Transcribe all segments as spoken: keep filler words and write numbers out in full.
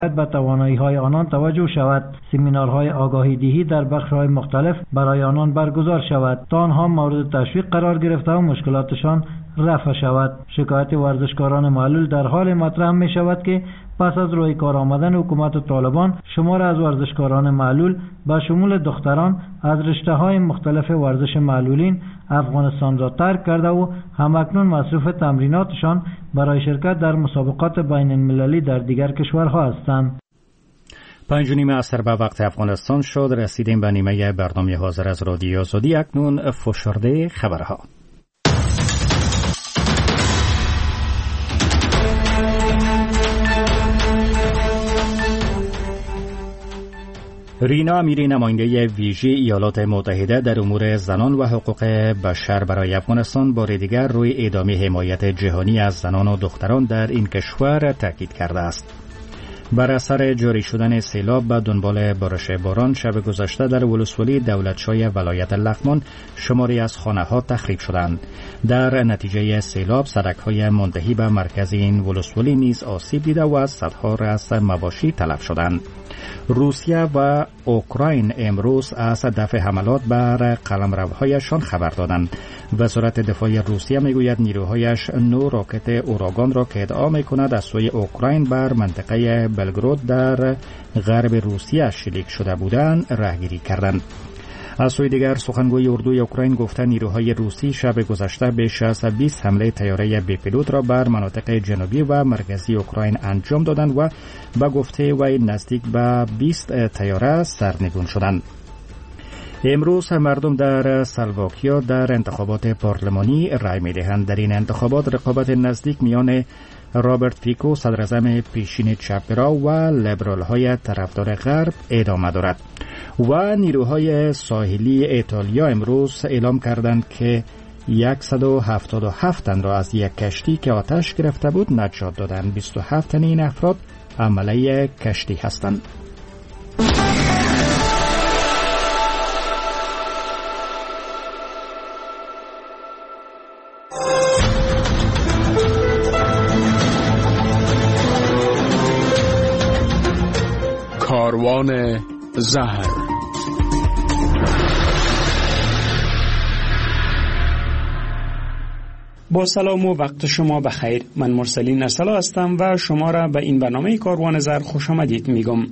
به توانایی‌های آنان توجه شود. سمینارهای آگاهی دهی در بخش‌های مختلف برای آنان برگزار شود تا آنها مورد تشویق قرار گرفته و مشکلاتشان رفع شود. شکایت ورزشکاران معلول در حال مطرح می شود که پس از روی کار آمدن حکومت طالبان شمار از ورزشکاران معلول به شمول دختران از رشته‌های مختلف ورزش معلولین افغانستان را ترک کرده و همکنون مصروف تمریناتشان برای شرکت در مسابقات بین المللی در دیگر کشورها هستند. پنج و نیم عصر به وقت افغانستان شد. رسیدیم به نیمه برنامه حاضر از رادیو آزادی. اکنون فشرده خبرها. رینا امیری، نماینده ویژه ایالات متحده در امور زنان و حقوق بشر برای افغانستان، بار دیگر روی ادامه حمایت جهانی از زنان و دختران در این کشور تاکید کرده است. بر اثر جاری شدن سیلاب به دنبال بارش باران شب گذشته در ولسوالی دولتشای ولایت لغمان شماری از خانه‌ها تخریب شدند. در نتیجه سیلاب سړک‌های منتهی به مرکز این ولسوالی نیز آسیب دیده و صدها رأس مواشی تلف شدند. روسیه و اوکراین امروز از دفع حملات بر قلمروهایشان خبر دادند. وزارت دفاع روسیه میگوید نیروهایش نو راکت اوراگان را که ادعا میکند از سوی اوکراین بر منطقه بلگراد در غرب روسیه شلیک شده بودند راهگیری کردند. از سوی دیگر سخنگوی اردوی اوکراین گفته نیروهای روسی شب گذشته بیش از بیست حمله طیاره بی پیلوت را بر مناطق جنوبی و مرکزی اوکراین انجام دادند و به گفته وی نزدیک به بیست طیاره سرنگون شدند. امروز مردم در سلواکیا در انتخابات پارلمانی رای می‌دهند. در این انتخابات رقابت نزدیک میان رابرت فیکو صدراعظم پیشین چپ‌گرا و لیبرال‌های طرفدار غرب ادامه دارد. و نیروهای ساحلی ایتالیا امروز اعلام کردند که صد و هفتاد و هفت تن را از یک کشتی که آتش گرفته بود نجات دادند. بیست و هفت تن این افراد عمله کشتی هستند. کاروان زهر. با سلام و وقت شما بخیر. من مرسلین ارسلا هستم و شما را به این برنامه کاروان زهر خوش آمدید میگم.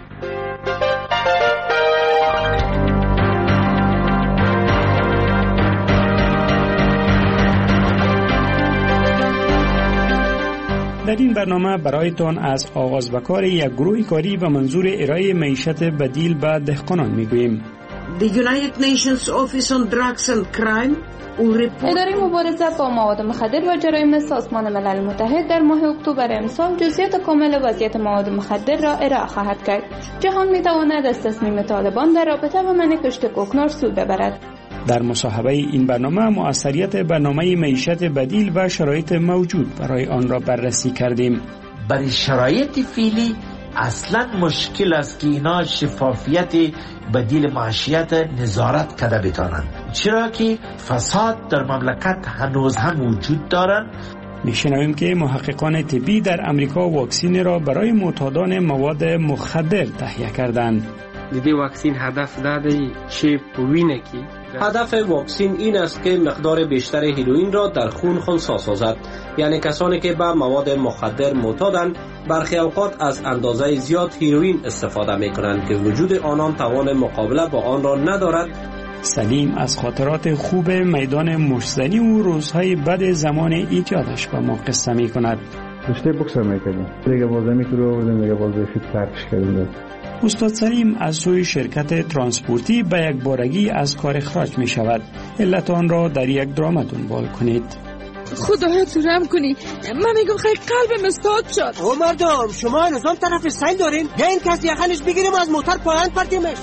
در این برنامه برایتان از آغاز به کار یک گروه کاری به منظور ارائه معیشت بدیل به دهقانان میگوییم. The United Nations Office on Drugs and Crime اداره مبارزه با مواد مخدر و جرایم سازمان ملل متحد در ماه اکتبر امسال جزئیات کامل وضعیت مواد مخدر را ارائه خواهد کرد. جهان میتواند از تصمیم طالبان در رابطه با منع کشت کوکنار سود ببرد. در مصاحبه این برنامه مؤثریت برنامه معیشت بدیل و شرایط موجود برای آن را بررسی کردیم. برای شرایط فعلی اصلا مشکل است که اینا شفافیت بدیل معیشت نظارت کرده بتانند، چرا که فساد در مملکت هنوز هم وجود دارند. میشنویم که محققان طبی در امریکا واکسین را برای معتادان مواد مخدر تهیه کردند. دیدی واکسین هدف داده چه پوینه کی؟ هدف واکسین این است که مقدار بیشتر هیروئین را در خون خنثی سازد. یعنی کسانی که به مواد مخدر معتادند برخی اوقات از اندازه زیاد هیروئین استفاده می کنند که وجود آنان توان مقابله با آن را ندارد. سلیم از خاطرات خوب میدان مشتزنی و روزهای بد زمان ایجادش با ما قصه می کند. رشته بوکس می کردیم. دیگه بازمی که رو آوردیم دیگه بازی فیت ترکش کردیم. استاد سلیم از سوی شرکت ترانسپورتی به یک بارگی از کار اخراج می شود. علت آن را در یک درام دنبال کنید. خدایا تو رحم کنی، من میگم خیلی قلبم استاد شد. او مردم شما نظام طرف سیل دارین یا این کسی یخنش بگیریم از موتر پایان پرتیمش.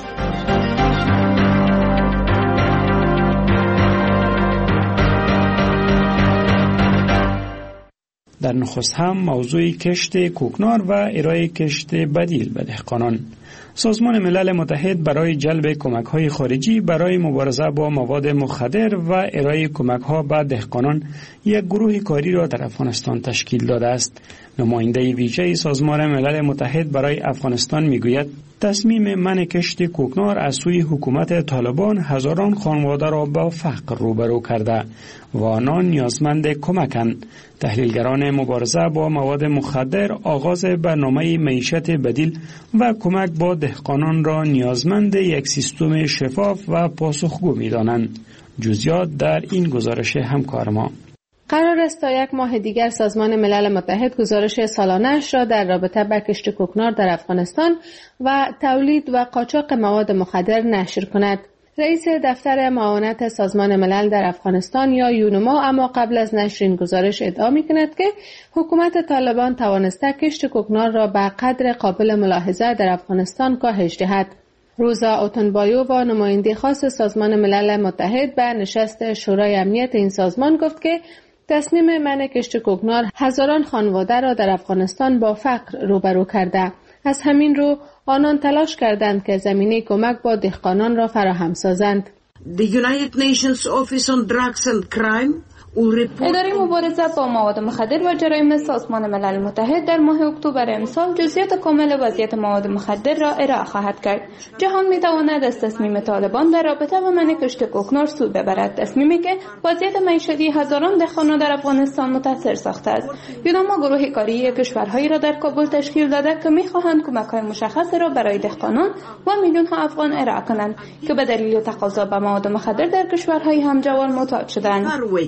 در نخست هم موضوع کشت کوکنار و ارائه کشت بدیل به دهقانان. سازمان ملل متحد برای جلب کمک‌های خارجی برای مبارزه با مواد مخدر و ارائه کمک‌ها به دهقانان یک گروه کاری را در افغانستان تشکیل داده است. نماینده ویژه سازمان ملل متحد برای افغانستان میگوید تصمیم منع کشت کوکنار از سوی حکومت طالبان هزاران خانواده را با فقر روبرو کرده و آنان نیازمند کمکند. تحلیلگران مبارزه با مواد مخدر آغاز برنامه معیشت بدیل و کمک با دهقانان را نیازمند یک سیستم شفاف و پاسخگو می‌دانند. جزئیات در این گزارش همکار ما. قرار است تا یک ماه دیگر سازمان ملل متحد گزارش سالانه‌اش را در رابطه با کشت کوکنار در افغانستان و تولید و قاچاق مواد مخدر نشر کند. رئیس دفتر معاونت سازمان ملل در افغانستان یا یونما اما قبل از نشر این گزارش ادعا می‌کند که حکومت طالبان توانسته کشت کوکنار را به قدر قابل ملاحظه در افغانستان کاهش دهد. روزا اوتنبایو و نماینده خاص سازمان ملل متحد به نشست شورای امنیت این سازمان گفت که تصمیم منع کشت کوکنار هزاران خانواده را در افغانستان با فقر روبرو کرده. از همین رو آنان تلاش کردند که زمینه کمک با دهقانان را فراهم سازند. The United Nations Office on Drugs and Crime اداره مبارزه با مواد مخدر و جرایم سازمان ملل متحد در ماه اکتبر امسال جزئیات کامل وضعیت مواد مخدر را ارائه خواهد کرد. جهان می‌تواند از تصمیم طالبان در رابطه با منع کشت کوکنار سود ببرد، تصمیمی که وضعیت معیشتی هزاران دهقان در افغانستان متاثر ساخته است. یونما گروه کاری کشورهایی را در کابل تشکیل داده که می‌خواهند کمک‌های مشخص را برای دهقانان و میلیون‌ها افغان ارائه کنند که به دلیل تقاضا به مواد مخدر در کشورهای همجوار معتاد شدند.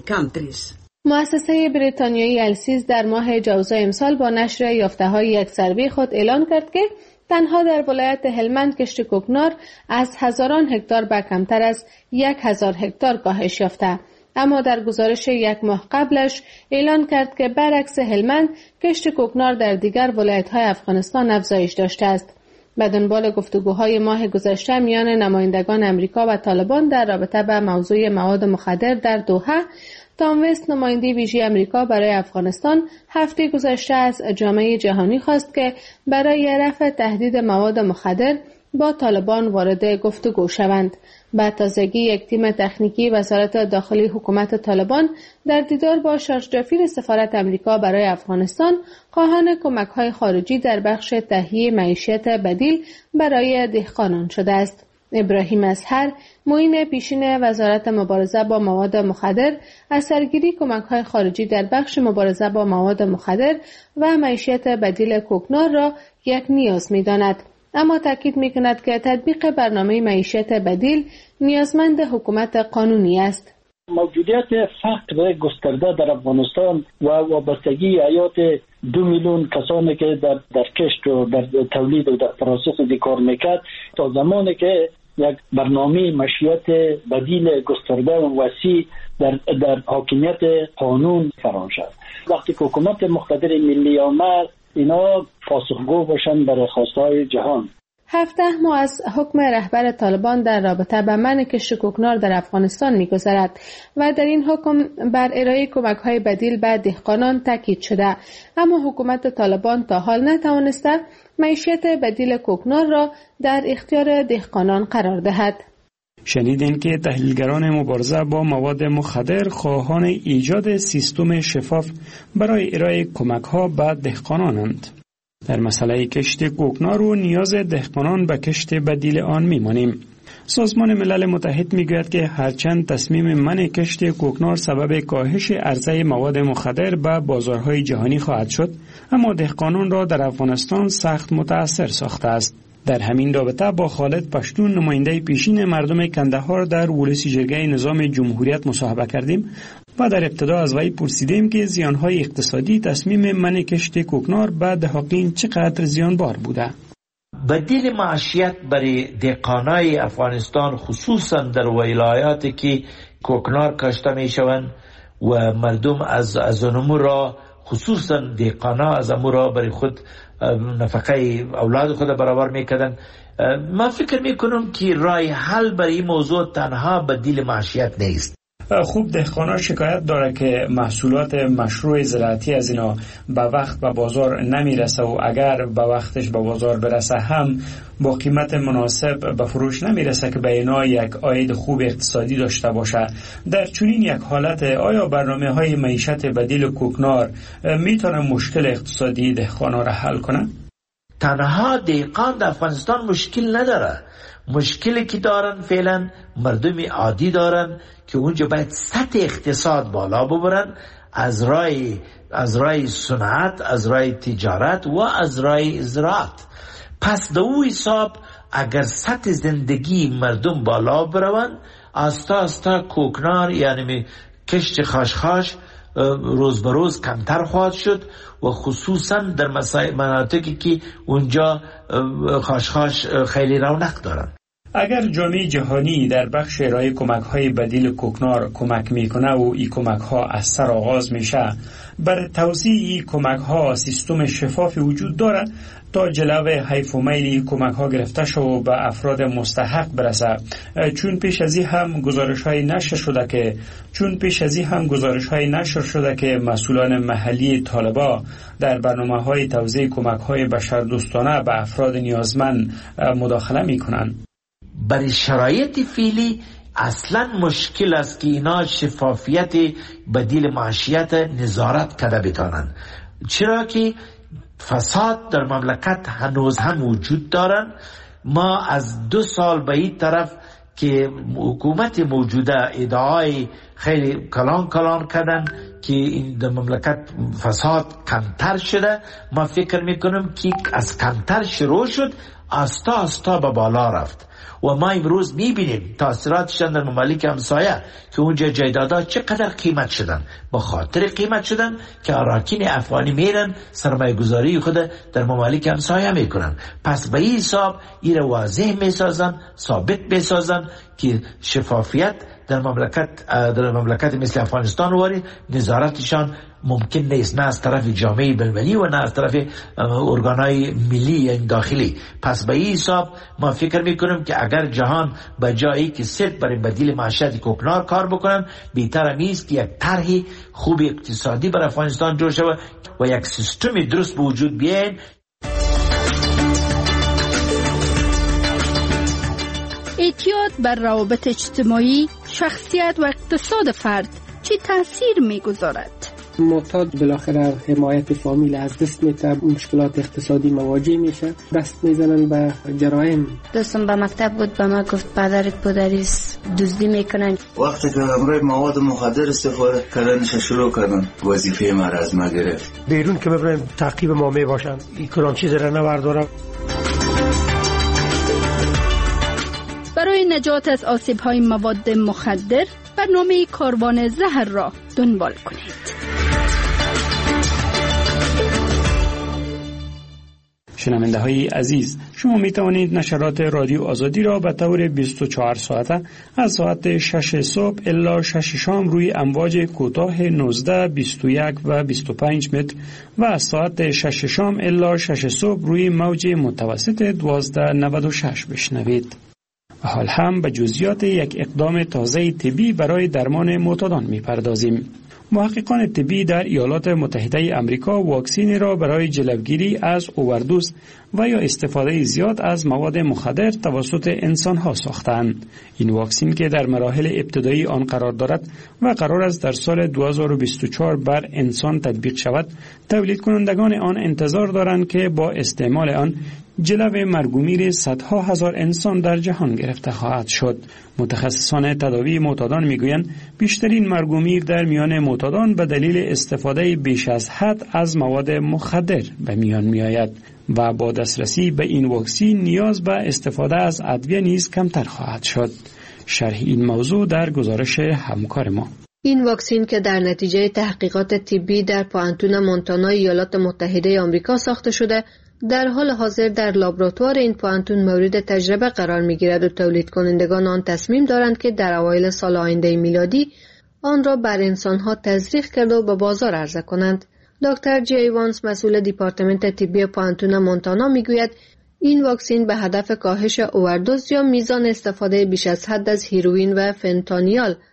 مؤسسه بریتانیایی السیز در ماه جوزای امسال با نشر یافته‌های یک سروی خود اعلان کرد که تنها در ولایت هلمند کشت کوکنار از هزاران هکتار به کمتر از یک هزار هکتار کاهش یافته. اما در گزارش یک ماه قبلش اعلان کرد که برعکس هلمند کشت کوکنار در دیگر ولایت‌های افغانستان افزایش داشته است. به دنبال گفتگوهای ماه گذشته میان نمایندگان امریکا و طالبان در رابطه با موضوع مواد مخدر در دوحه، تام وست نماینده ویژه امریکا برای افغانستان هفته گذشته از جامعه جهانی خواست که برای رفع تهدید مواد مخدر با طالبان وارد گفتگو شوند. به تازگی یک تیم تکنیکی وزارت داخلی حکومت طالبان در دیدار با شارژ سفارت امریکا برای افغانستان خواهان کمک‌های خارجی در بخش تهیه معیشت بدیل برای دهقانان شده است. ابراهیم اصهر، معین پیشین وزارت مبارزه با مواد مخدر، از سرگیری کمک‌های خارجی در بخش مبارزه با مواد مخدر و معیشت بدیل کوکنار را یک نیاز می‌داند. اما تاکید می‌کند که تطبیق برنامه معیشت بدیل نیازمند حکومت قانونی است. موجودیت فقر گسترده در افغانستان و وابستگی حیات دو میلیون کسانی که در در کشت و در تولید و در پروسس دی کار میکرد تا زمانی که یک برنامه معیشت بدیل گسترده و وسیع در در حاکمیت قانون فرام شد. وقتی که حکومت مقتدر ملی آمد، اینا پاسخگو باشند برای خواستهای جهان. هفته ماه از حکم رهبر طالبان در رابطه با منع کشت کوکنار در افغانستان می‌گذرد و در این حکم بر ارائه کمک‌های بدیل به دهقانان تاکید شده، اما حکومت طالبان تا حال نتوانسته معیشت بدیل کوکنار را در اختیار دهقانان قرار دهد. شنیدین که تحلیلگران مبارزه با مواد مخدر خواهان ایجاد سیستم شفاف برای ارائه کمک‌ها به دهقانانند. در مسئله کشت کوکنار و نیاز دهقانان به کشت بدیل آن می‌مانیم. سازمان ملل متحد می‌گوید که هرچند تصمیم منع کشت کوکنار سبب کاهش عرضه مواد مخدر به بازارهای جهانی خواهد شد، اما دهقانان را در افغانستان سخت متاثر ساخته است. در همین رابطه با خالد پشتون، نماینده پیشین مردم کندهار در ولسی جرگه نظام جمهوریت مصاحبه کردیم و در ابتدا از وی پرسیدیم که زیانهای اقتصادی تصمیم منع کشت کوکنار به دهقان چقدر زیانبار بوده. بدیل معیشت برای دهقانای افغانستان خصوصا در ولایاتی که کوکنار کاشته می شوند و مردم از از آنمو را خصوصا دهقانا از آنمو را برای خود نفقه اولاد خود برابر میکردن. من فکر میکنم که راه حل برای این موضوع تنها بدیل معیشت نیست. خوب دهقانا شکایت داره که محصولات مشروع زراعتی از اینا به وقت به بازار نمیرسه و اگر به وقتش به بازار برسه هم با قیمت مناسب به فروش نمیرسه که به اینا یک عاید خوب اقتصادی داشته باشه. در چنین یک حالت آیا برنامه های معیشت بدیل کوکنار میتونه مشکل اقتصادی دهقانا را حل کنه؟ تنها دهقان در افغانستان مشکل نداره. مشکلی که دارن فعلا مردم عادی دارن که اونجا باید سطح اقتصاد بالا ببرن، از راه از راه صنعت، از راه تجارت و از راه زراعت. پس در او حساب اگر سطح زندگی مردم بالا برون، آستا آستا کوکنار یعنی کشت خاشخاش روز به روز کمتر خواهد شد و خصوصا در مناطقی که اونجا خاشخاش خیلی رونق دارن. اگر جامعه جهانی در بخش ارائه کمک‌های بدیل کوکنار کمک میکنه و این کمک‌ها از سر آغاز میشه، بر توزیع این کمک‌ها سیستم شفاف وجود داره تا جلو حیف و میل کمک‌ها گرفته شد و به افراد مستحق برسه. چون پیش از این هم گزارش‌های نشر شده که چون پیش از این هم گزارش‌های نشر شده که مسئولان محلی طالبا در برنامه‌های توزیع کمک‌های بشردوستانه به افراد نیازمند مداخله میکنند. برای شرایط فعلی اصلا مشکل است که اینا شفافیت بدیل معیشت نظارت کرده بتانند، چرا که فساد در مملکت هنوز هم وجود دارن. ما از دو سال به این طرف که حکومت موجوده ادعای خیلی کلان کلان کردن که این در مملکت فساد کمتر شده، ما فکر میکنم که از کمتر شروع شد آستا آستا به بالا رفت و ما امروز میبینیم تاثیراتشان در ممالک همسایه که اونجا جایدادها چقدر قیمت شدن. با خاطر قیمت شدن که اراکین افغانی میرن سرمایه گذاری خود در ممالک همسایه میکنن. پس به این حساب این را واضح میسازن، ثابت میسازن که شفافیت در مملکت در مملکت مثل افغانستان واری نظارتشان ممکن نیست، نه از طرف جامعه بین‌المللی و نه از طرف ارگانهای ملی یا داخلی. پس به این حساب ما فکر میکنیم که اگر جهان به جایی که صرف برای بدیل معیشت کوکنار کار بکنن، بهتر نیست که یک طرح خوب اقتصادی برای افغانستان جور شود و یک سیستم درست به وجود بیاین. اعتیاد بر روابط اجتماعی، شخصیت و اقتصاد فرد چه تاثیر میگذارد؟ معتاد بالاخره حمایت فامیل از دست میده، مشکلات اقتصادی مواجه میشه، دست میزنن به جرایم. دوستم به مکتب بود، به ما گفت پدرت پدریست دزدی میکنن. وقتی که امروی مواد مخدر استفاده کردنش شروع کردن، وظیفه ما را از ما گرفت. بیرون که ببریم تعقیب ما میباشن، این کدام چیز را نبردارم. برای نجات از آسیب‌های مواد مخدر برنامه کاروان زهر را دنبال کنید. شنونده های عزیز، شما می توانید نشرات رادیو آزادی را به طور بیست و چهار ساعته از ساعت شش صبح الی شش شام روی امواج کوتاه نوزده، بیست و یک و بیست و پنج متر و از ساعت شش شام الی شش صبح روی موج متوسط دوازده نود و شش بشنوید. حال هم به جزئیات یک اقدام تازه طبی برای درمان معتادان می‌پردازیم. محققان طبی در ایالات متحده آمریکا واکسینی را برای جلوگیری از اووردوز و یا استفاده زیاد از مواد مخدر توسط انسان‌ها ساختند. این واکسین که در مراحل ابتدایی آن قرار دارد و قرار است در سال دو هزار و بیست و چهار بر انسان تطبیق شود، تولید کنندگان آن انتظار دارند که با استعمال آن جلو مرگ و میر صدها هزار انسان در جهان گرفته خواهد شد. متخصصان تداوی معتادان میگویند بیشترین مرگ و میر در میان معتادان به دلیل استفاده بیش از حد از مواد مخدر به میان میآید و با دسترسی به این واکسین نیاز به استفاده از ادویه نیز کمتر خواهد شد. شرح این موضوع در گزارش همکار ما. این واکسین که در نتیجه تحقیقات طبی در پوانتون مونتانا ایالات متحده آمریکا ساخته شده، در حال حاضر در لابراتوار این پوانتون مورد تجربه قرار می‌گیرد و تولید کنندگان آن تصمیم دارند که در اوایل سال آینده میلادی آن را بر انسان‌ها تزریق کرده و به بازار عرضه کنند. دکتر جی ایوانز، مسئول دیپارتمنت طبی پوانتون مونتانا، میگوید این واکسین به هدف کاهش اووردوز یا میزان استفاده بیش از حد از هیروئین و فنتانیال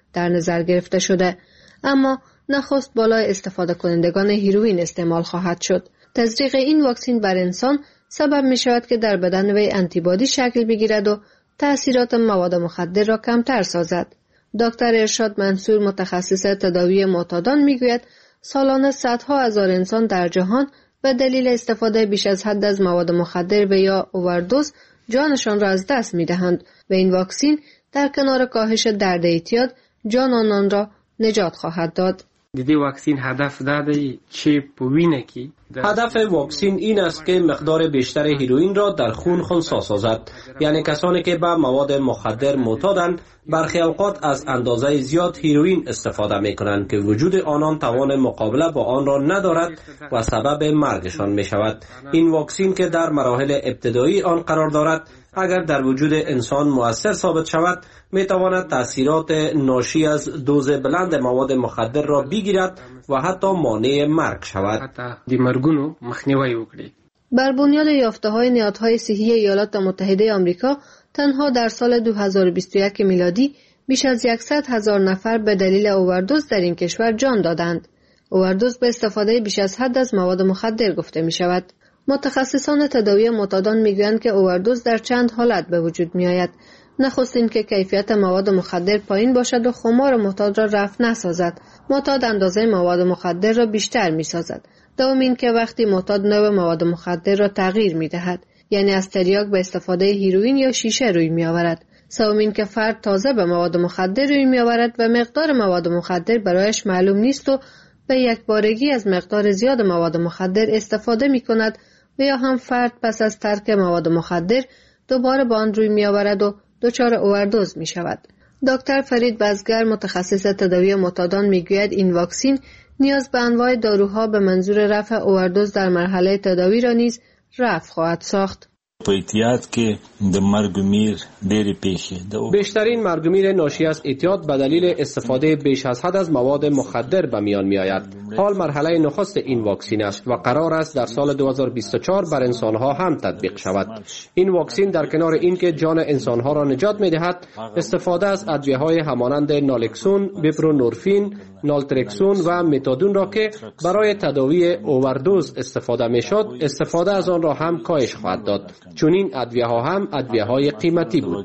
در نظر گرفته شده، اما نخست بالای استفاده کنندگان هیروئین استعمال خواهد شد. تزریق این واکسن بر انسان سبب می شود که در بدن وی آنتیبادی شکل بگیرد و تأثیرات مواد مخدر را کمتر سازد. دکتر ارشاد منصور متخصص تداوی معتادان می گوید سالانه صدها هزار انسان در جهان به دلیل استفاده بیش از حد از مواد مخدر و یا اووردوز جانشان را از دست می دهند و این واکسن در کنار کاهش درد اعتیاد جان آنان را نجات خواهد داد. دیدی واکسن هدف داده چی پوینه کی؟ هدف واکسن این است که مقدار بیشتر هیروئین را در خون خنثی سازد، یعنی کسانی که به مواد مخدر معتادند برخی اوقات از اندازه زیاد هیروئین استفاده می کنند که وجود آنان توان مقابله با آن را ندارد و سبب مرگشان می شود. این واکسن که در مراحل ابتدایی آن قرار دارد اگر در وجود انسان مؤثر ثابت شود می تواند تأثیرات ناشی از دوز بلند مواد مخدر را بگیرد و حتی مانع مرگ شود. حتی د مرګونو مخنیوی وکړي. بر بنیاد یافته‌های نهادهای صحی ایالات متحده آمریکا تنها در سال دو هزار و بیست و یک میلادی بیش از صد هزار نفر به دلیل اووردوز در این کشور جان دادند. اووردوز به استفاده بیش از حد از مواد مخدر گفته می شود. متخصصان تداوی معتادان میگویند که اووردوز در چند حالت به وجود می آید. نخست این که کیفیت مواد مخدر پایین باشد و خمار معتاد را رفع نسازد. معتاد اندازه مواد مخدر را بیشتر می سازد. دوم این که وقتی معتاد نوع مواد مخدر را تغییر می دهد، یعنی از تریاک به استفاده هیروئین یا شیشه روی می آورد. سوم این که فرد تازه به مواد مخدر روی می آورد و مقدار مواد مخدر برایش معلوم نیست و به یک بارگی از مقدار زیاد مواد مخدر استفاده می کند و یا هم فرد پس از ترک مواد مخدر دوباره با آن روی می آورد و دچار اووردوز می شود. دکتر فرید بزگر متخصص تداوی معتادان می گوید این واکسن نیاز به انواع داروها به منظور رفع اووردوز در مرحله تداوی را نیز رفع خواهد ساخت. په اعتیاد کې د مرګ میر ډېرې پیښې ده. بیشترین مرگ میر ناشی از اعتیاد به دلیل استفاده بیش از حد از مواد مخدر به میان می آید. حال مرحله نخست این واکسن است و قرار است در سال دو هزار و بیست و چهار بر انسانها هم تطبیق شود. این واکسن در کنار اینکه جان انسانها را نجات می دهد، استفاده از ادویه‌های همانند نالکسون، بوپرونورفین، نالترکسون و متادون را که برای تداوی اووردوز استفاده می شد، استفاده از آن را هم کاهش خواهد داد. چون این ادویه ها هم ادویه های قیمتی بود.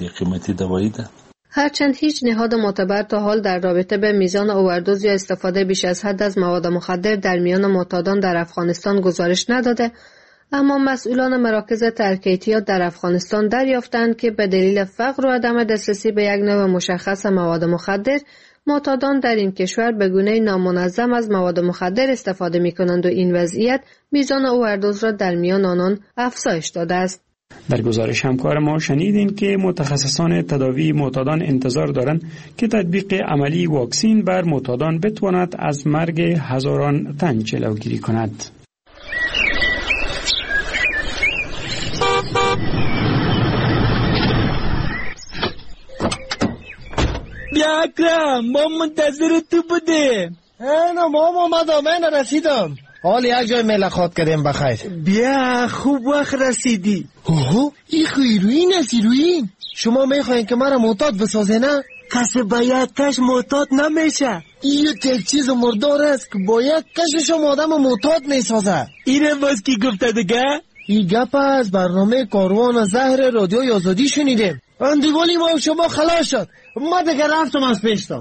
هرچند هیچ نهاد معتبر تا حال در رابطه به میزان اووردوز یا استفاده بیش از حد از مواد مخدر در میان معتادان در افغانستان گزارش نداده، اما مسئولان مراکز ترک اعتیاد در افغانستان دریافتند که به دلیل فقر و عدم دسترسی به یک نوع مشخص مواد مخدر، معتادان در این کشور به گونه نامنظم از مواد مخدر استفاده می کنند و این وضعیت میزان اووردوز را در میان آنان افزایش داده است. در گزارش همکار ما شنیدین که متخصصان تداوی معتادان انتظار دارند که تطبیق عملی واکسن بر معتادان بتواند از مرگ هزاران تن جلوگیری کند. بیا اکرم، ما منتظر تو بودیم. اینا ما اومدم، من رسیدم. حال یک جای ملاقات کردیم بخیر. بیا خوب وقت رسیدی. اوه این هیروئین است. هیروئین شما میخواین که مرا معتاد بسازه نه؟ کسی باید کش معتاد نمیشه. این یک چیز مردار است که باید کشش آدم معتاد میسازه. اینه باز کی گفته دیگه؟ این گپ از برنامه کاروان زهر رادیوی آزادی شنیدیم. اندیوالی ما شما خلاص شد. ما دیگه رفتم از پیشتا.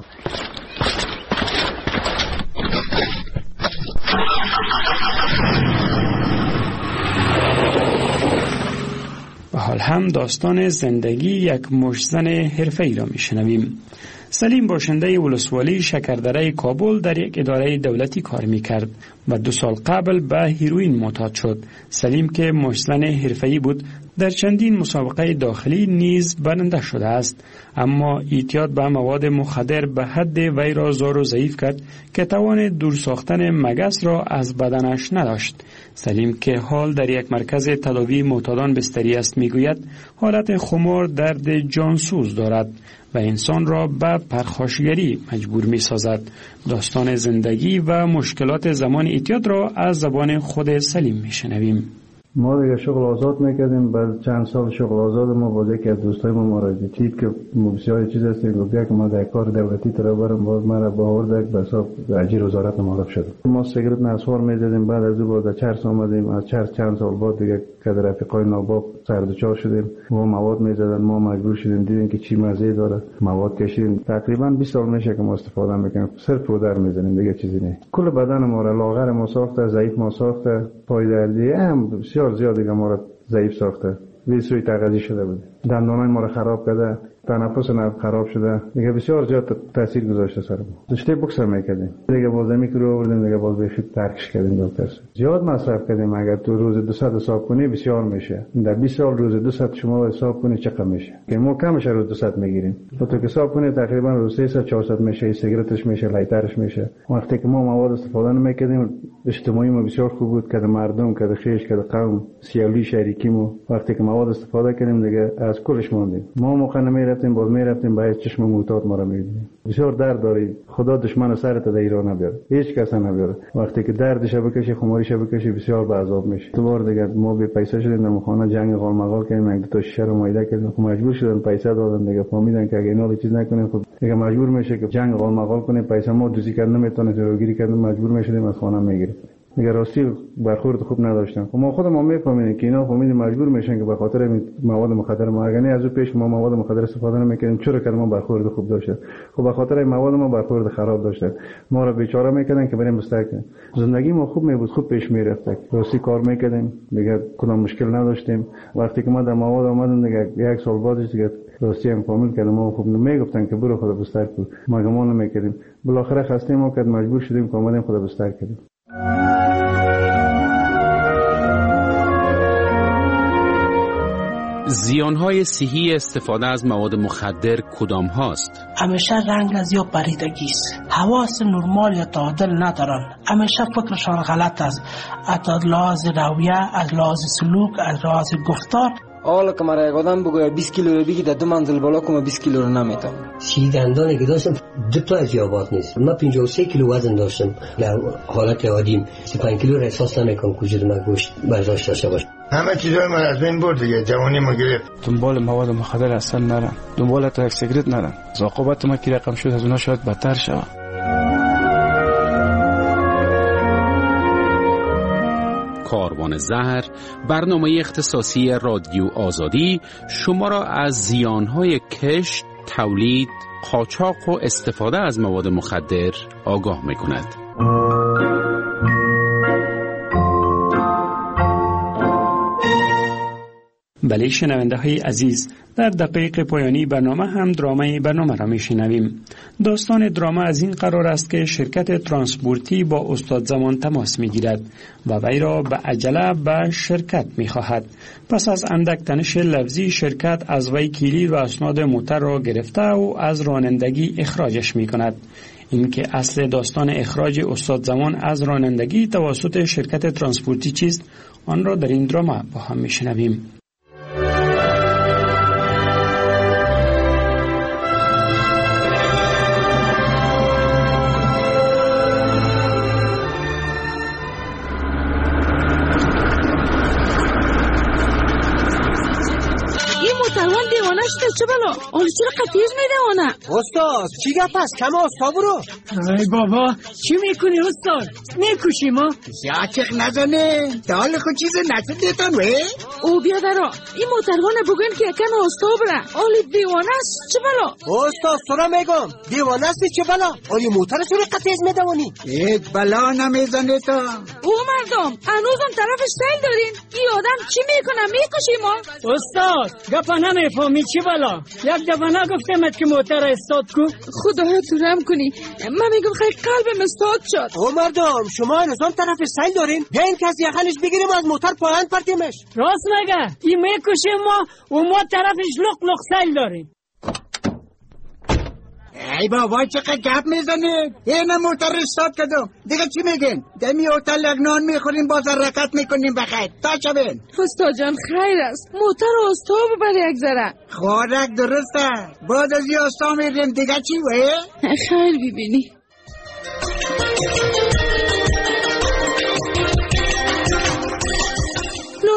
و حال هم داستان زندگی یک مشتزن حرفه‌ای را میشنویم. سلیم باشنده ولسوالی شکردره کابل در یک اداره دولتی کار میکرد و دو سال قبل به هیروئین معتاد شد. سلیم که مشتزن حرفه‌ای بود در چندین مسابقه داخلی نیز برنده شده است، اما اعتیاد به مواد مخدر به حد وی را زار و ضعیف کرد که توان دور ساختن مگس را از بدنش نداشت. سلیم که حال در یک مرکز تداوی معتادان بستری است میگوید حالت خمار درد جانسوز دارد و انسان را به پرخاشگری مجبور می سازد. داستان زندگی و مشکلات زمان اعتیاد را از زبان خود سلیم می شنویم. ما دیگه شغل آزاد میکردیم. بعد چند سال شغل آزاد ما با یکی از دوستای ما مراجعه دید که بسیار چیز است که ما در کار دولتی طرف برم باز مرا با آورد به حساب اجیر وزارت معرف شد. ما سیگرت نسوار میزدیم. بعد از او با چرس آمدیم. از چرس چند سال بعد دیگه که در رفیقای ناباب سردچار شدیم. ما مواد میزدن. ما مجبور شدیم دیدیم که چی مزه داره. مواد کشیدیم. تقریبا بیست سال میشه که ما استفاده میکنیم. صرف پودر میزنیم دیگه چیزی نه. کل بدن ما را لاغر ما ساخته، ضعیف ما ساخته، پای دردی هم بسیار زیاد دیگه ما را ضعیف ساخته. ویسوی تغذیه شده بود. دندانای ما را خراب کرده. تنفس نفس خراب شده. دیگه بسیار زیاد تاثیر گذاشته سر ما. داشته بوکس میکردیم. دیگه بازمی که رو آوردیم دیگه باز به خود ترکش کردیم دکتر. زیاد مصرف کردیم. اگر تو روز دویست حساب کنی بسیار میشه. در بیست سال روز دویست شما حساب کنی چقدر میشه. که ما کمش روز دویست میگیریم. تو که حساب کنی تقریبا روز سیصد چهارصد میشه. سیگارتش میشه، لایترش میشه. وقتی که ما مواد استفاده نمیکردیم اجتماعی ما بسیار خوب بود که مردم که خیش که قوم سیالی شریکی ما وقتی که مواد استفاده کردیم دیگه از کلش موندیم. ما موقع نمیرفتیم باز میرفتیم باید چشم معتاد ما را میدیدیم. بسیار درد داری. خدا دشمن سرت در ایران نبیاره. هیچ کس نبیاره. وقتی که دردش بکشی خماریش بکشی بسیار به عذاب میشی. تو بار دیگه ما به پیسه شدیم در خانه جنگ قالمقال کردیم. یک دو تا شیشه رو مایده کردیم. مجبور شدن پیسه دادن دیگه. فهمیدن که اگه اینا چیز نکنیم خب دیگه مجبور میشه که جنگ قالمقال کنه. پیسه ما دوزی کردن نمیتونه زیروگیری کردن. مجبور میشدیم از خانه میگیریم. دیگه راستی برخورد خوب نداشتن. ما خود ما میفهمیم که اینا فهمیدیم مجبور میشن که به خاطر مواد مخدر ما اگه از او پیش ما مواد مخدر استفاده نمیکردیم چرا که ما برخورد خوب داشتن. خب به خاطر مواد ما برخورد خراب داشتن. ما را بیچاره میکردن که بریم مستقیم. زندگی ما خوب میبود، خوب پیش میرفت. راستی کار میکردیم دیگه کدام مشکل نداشتیم. وقتی که ما در مواد آمدیم دیگه یک سال بعدش دیگه راستی هم کامل کردم. ما خوب نمیگفتن که برو خدا بستر کن. ما گمان نمیکردیم. بالاخره خسته ما کرد مجبور شدیم که اومدیم خدا بستر کردیم. زیانهای صحی استفاده از مواد مخدر کدام هاست؟ همیشه رنگ از یا پریدگی است. حواس نرمال یا تعادل ندارن. همیشه فکرشان غلط است. از لحاظ رویه، از لحاظ سلوک، از لحاظ گفتار. حالا که مرا یک آدم بگوید بیست کیلو رو بگی در دو منزل بالا کنم بیست کیلو رو نمیتونم. سی دندانی که داشتم دو تا از یابات نیست. من پنجاه و سه کیلو وزن داشتم. در حالت عادیم سی و پنج کیلو رو احساس نمیکنم کجا من گوشت برداشت داشته باشم. همه چیزای من از بین برد دیگه. جوانی ما گرفت. دنبال مواد مخدر اصلا نرم. دنبال تا یک سیگرت نرم. عاقبت ما کی رقم شد از اونها شاید بدتر شود. کاروان زهر، برنامه اختصاصی رادیو آزادی شما را از زیانهای کشت، تولید، قاچاق و استفاده از مواد مخدر آگاه می‌کند. بله شنونده های عزیز، در دقایق پایانی برنامه هم درامه برنامه را می شنویم. داستان درامه از این قرار است که شرکت ترانسپورتی با استاد زمان تماس می گیرد و وی را به عجله به شرکت می خواهد. پس از اندک تنش لفظی شرکت از وی کلید و اسناد موتر را گرفته و از رانندگی اخراجش می کند. این که اصل داستان اخراج استاد زمان از رانندگی توسط شرکت ترانسپورتی چیست، آن را در این درامه با هم می شنویم. چه بلا؟ آلی چرا قطیز میدونه؟ استاد چی گپ است؟ کم استاد برو. ای بابا چی میکنی استاد؟ میکشی ما؟ یا چک نزنه دال خود چیز نشد دیتان وی؟ او بیادرا این موتروانه بگن که کم استاد بره. آلی دیوانه است چه بلا؟ استاد سرا میگم دیوانه است چه بلا؟ آلی موتر چرا قطیز میدونی؟ هیچ بلا نمیزنه تا. او مردم هنوزم طرفش سیل دارین؟ این آدم چی میکنه میکشی ما؟ استاد گپا نمیفهمی چی بلا؟ یک دفعه نگفتمت که موتر استاد کو؟ خدایا تو رم کنی. من میگم خیلی قلبم استاد شد. او مردم شما هنوزم طرف سیل دارین؟ بیاین که از یخنش بگیریم از موتر پایان پرتیمش. راست مگه؟ این میکشیم ما و ما طرفش لق لق سیل داریم. ای بابا چقدر گپ میزنید؟ این موتر استاد کدوم دیگه چی میگین؟ دمی هتل لگنان میخوریم باز حرکت میکنیم بخیر تا چبین استاد جان خیر است موتر استاد ببر یک ذره خورک درسته باز از یه استاد میریم دیگه چی وی؟ خیر ببینی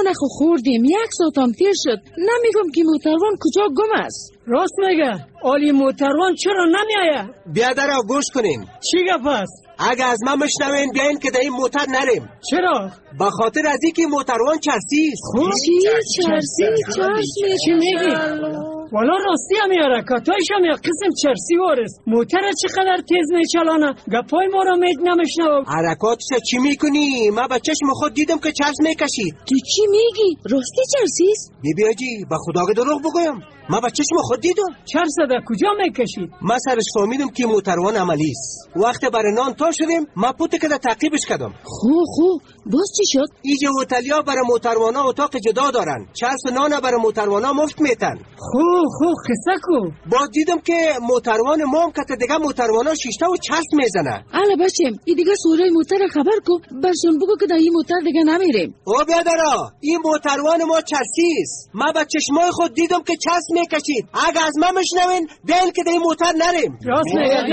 خو خوردیم، یک ساعتم تیر شد. نمیگم که موتروان کجا گم است. راست میگه. آلی موتروان چرا نمیایه؟ بیا در گوش کنین. چی گپ است؟ اگه از ما مشنوین بیاین که در این موتر نریم. چرا؟ به خاطر از اینکه موتروان چرسی است. خب چی چرسی؟ چرسی چی میگی؟ والا راستی هم یا رکاتایش هم یا قسم چرسی وارست. موتر چقدر تیز میچلانه؟ گپای ما را مید نمیشنوم. حرکاتش چی میکنی؟ ما به چشم خود دیدم که چرس میکشید. تو چی میگی؟ راستی چرسی است؟ بی بی جی به خدا که دروغ بگویم. ما به چشم خود دیدم. چرس در کجا میکشید؟ ما سرش فهمیدم که موتروان عملی است. وقت برای نان تا شدیم ما پوت که تعقیبش کردم. خو خو باز چی شد؟ اینجا هتلیا برای موتروانا اتاق جدا دارن. چرس نان برای موتروانا مفت میتن. خو خو قصه کو. باز دیدم که موتروان مام که دیگه موتروانا شیشته و چرس میزنه. اله بچم این دیگه سوره موتر خبر کو برشون بگو که در این موتر دیگه نمیریم. او بیادرا این موتروان ما چرسی است. ما با چشمای خود دیدم که چرس میکشید. اگه از ما مشنوین بیاین که در این موتر نریم. راست میگه.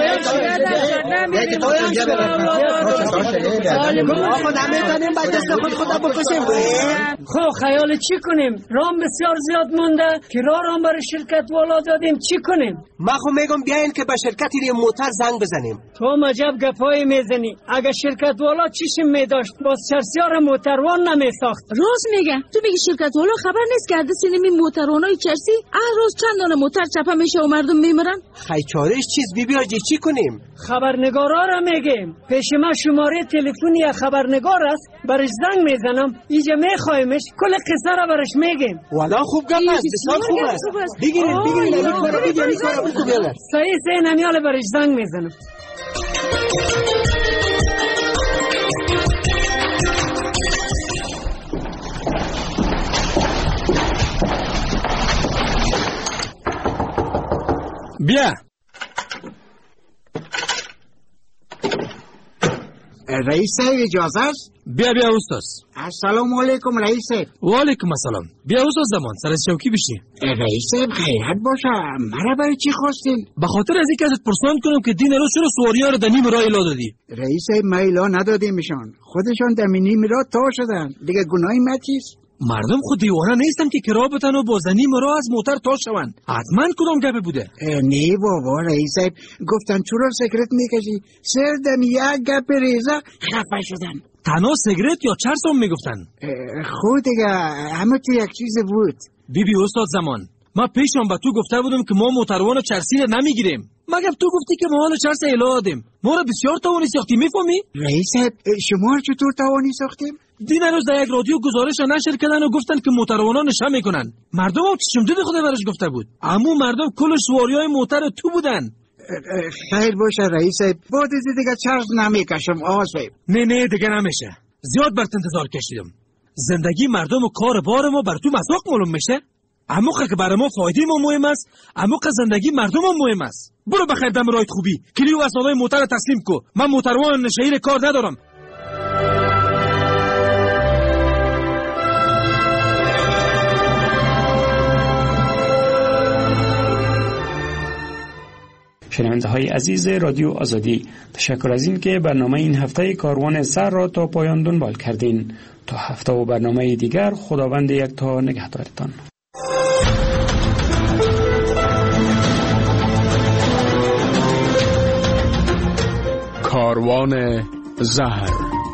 آقا نمیتونیم با دست خود خدا بکشیم. خب خیال چی کنیم؟ رام بسیار زیاد مونده که راه رام برای شرکت والا دادیم. چی کنیم؟ ما خو میگم بیاین که به شرکت این موتر زنگ بزنیم. تو مجب گپایی میزنی. اگه شرکت والا چیشم میداشت باز چرسیار موتروان نمیساخت. راست میگه. تو میگی شرکت والا خبر نیست که عدد سینمی موتروانای چرسی هر روز چند دانه موتر چپه میشه و مردم میمرن؟ خیچارش چیز بی بی آجی چی کنیم؟ خبرنگارا را میگیم. پیش ما شماره تلفنی یا خبرنگار است. برش زنگ میزنم. اینجا میخوایمش کل قصه را برش میگیم. والا خوب گپ است. بسیار خوب است. بگیرید بگیرید این کارو بگیرید این کارو بکنید. صحیح صحیح نمیاله برش زنگ میزنم. بیا رئیس صاحب اجازه است؟ بیا بیا استاد. السلام علیکم رئیس صاحب. و علیکم السلام. بیا استاد زمان سر از چوکی بشی. رئیس صاحب خیرت باشه. مرا برای چی خواستین؟ به خاطر از اینکه ازت پرسان کنم که دین روز چرا سواریا رو در نیم راه الا دادی. رئیس صاحب ما الا ندادیمشان. خودشان در نیم راه تا شدن. دیگه گناهی ما چیست؟ مردم خود دیوانه نیستن که کرا بتن و با زنی مرا از موتر تا شون. حتما کدام گپه بوده؟ نه بابا رئیس صاحب گفتن چرا سیگرت میکشی؟ سر دم یک گپ ریزه خفه شدن. تنها سیگرت یا چرس هم میگفتن؟ خود دیگه همه تو یک چیز بود. بی بی استاد زمان ما پیشم به تو گفته بودم که ما موتروان چرسی رو نمیگیریم. مگر تو گفتی که ما حال چرس الا دادیم. ما را بسیار توانی ساختی میفهمی؟ رئیس صاحب شما چطور توانی ساختیم؟ دین روز در یک رادیو گزارش نشر کردن و گفتن که موتروانا نشه میکنن. مردم هم چشم دید خود برش گفته بود. اما مردم کل سواریای موتر تو بودن. خیر باشه رئیس صاحب. بعد از دیگه چرس نمیکشم آقا صاحب. نه نه دیگه نمیشه. زیاد برات انتظار کشیدم. زندگی مردم و کار بار ما بر تو مذاق معلوم میشه. اما که برای ما فایده ما مهم است، اما که زندگی مردم هم مهم است. برو بخیر دم رایت خوبی. کلیو اسنادای موتر تسلیم کو. من موتروان شهیر کار ندارم. شنونده های عزیز رادیو آزادی، تشکر از این که برنامه این هفته کاروان سر را تا پایان دنبال کردین. تا هفته و برنامه دیگر خداوند یکتا نگهدارتان. کاروان زهر.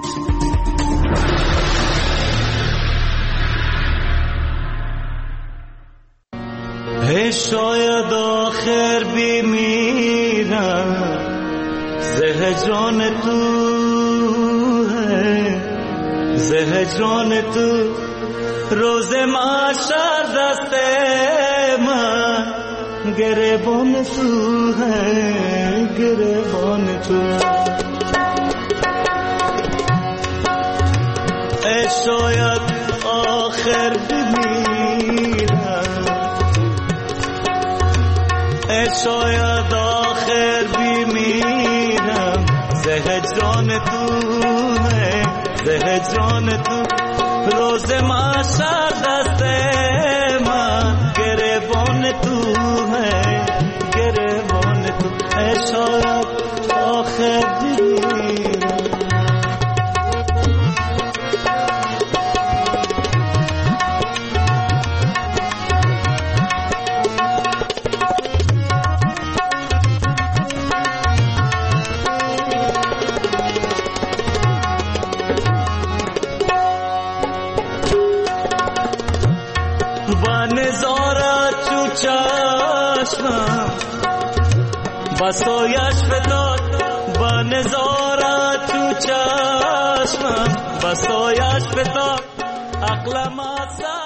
شاید آخر بمیرم زهجان تو ہے زهجان تو روز محشر دست من گریبان تو ہے گریبان تو ای شاید آخر بمیرم ای شاید آخر بمیرم زهجان تو ہے زهجان تو روز محشر دست من گریبان تو ہے گریبان تو ای شاید آخر بمیرم با نظارت چو چشمم بسایش فتاد با نظارت چو چشمم بسایش فتاد عقلم از